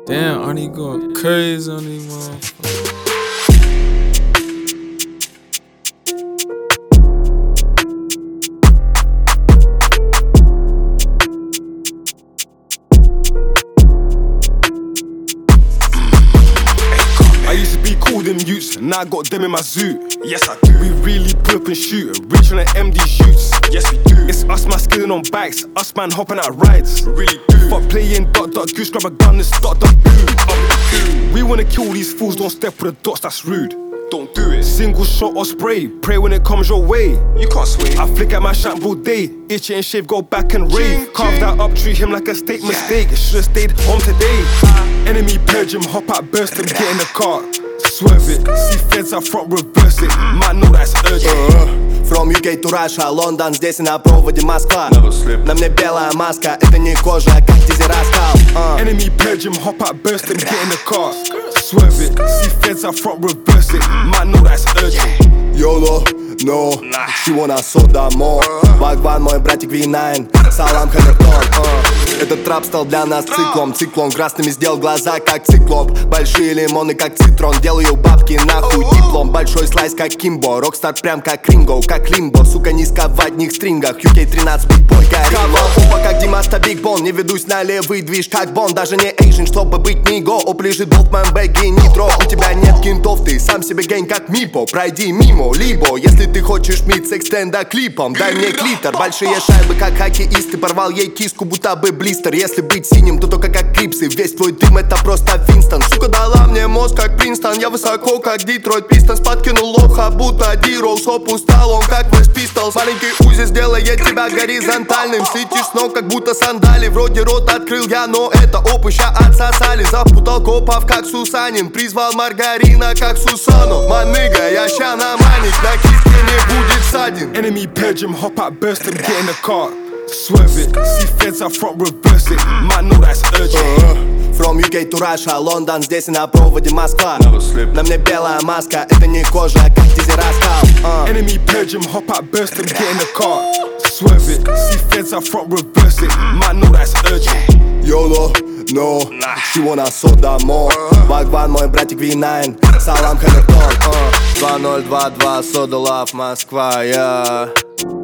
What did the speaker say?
Damn, Arnie going crazy on these motherfuckers. I used to be cool, them youths, now I got them in my zoo. Yes, I do. We really pull up and shoot, rich on the MD shoots. Yes, we do. It's us, man, skilling on bikes, us, man, hopping out rides. We really do. Fuck playing dot dot goose, grab a gun and start the boo. We wanna kill these fools, don't step with the dots, that's rude. Don't do it. Single shot or spray, pray when it comes your way. You can't sway. I flick at my shampoo day, itchy and shave, go back and rave. Carve that up, treat him like a state mistake. Should've stayed home today. Enemy purge him, hop out, burst him, get in the car. Swerve it, see feds up front, reverse it. Might know that's urgent. From UK to Russia, Лондон, здесь и на проводе Москва. На мне белая маска, это не кожа, как дизель-раскал. Enemy purge him, hop out, burst him, get in the car. Swerve it, see feds up front, reverse it. Might know that's urgent. YOLO, no, чего нас дамо. Вагван, мой братик V9, салам Хаммертон. Этот трап стал для нас циклом. Циклон красными сделал глаза, как циклоп. Большие лимоны, как цитрон. Делаю бабки, нахуй диплом. Большой слайс, как Кимбо. Рокстар прям как Ринго, как Лимбо. Сука, низко в одних стрингах. UK13, битбой, горилла. Опа, как Димаста, Биг Бон. Не ведусь на левый движ, как Бон. Даже не эйжен, чтобы быть ниго. Оп, лежит болт в моем бэге, нитро. У тебя нет кентов, ты сам себе гэнг, как Мипо. Пройди мимо, либо, если ты хочешь мид с экстенда клипом, дай мне клитор. Большие шайбы, как хоккеисты. Порвал ей киску, будто бы блистер. Если быть синим, то только как клипсы. Весь твой дым это просто Винстон. Сука дала мне мозг, как Принстон. Я высоко, как Детройт Пистонс. Подкинул лоха, будто Ди-Роуз. Оп, устал он, как Вест Пистолс. Маленький Узи сделает тебя горизонтальным. Слетишь с ног, как будто сандали. Вроде рот открыл я, но это опыща отсосали. Запутал копов, как Сусанин. Призвал маргарина, как Сусану. Маныга, я ща наманить. На киске не будет ссадин. Enemy purge him, hop out, burst him, get in the car. Swerve it, see feds up front, reverse it. Might know that's urgent. From UK to Russia, Лондон, здесь и на проводе Москва. На мне белая маска, это не кожа, как дизель-раскал. Enemy purge him, hop out, burst him, get in the car. Swerve it, see feds up front, reverse it. Might know that's urgent. YOLO, no, чего нас дамо. Вагван, мой братик V9, салам Хаммертон. 2022, Soda Love, Москва, я.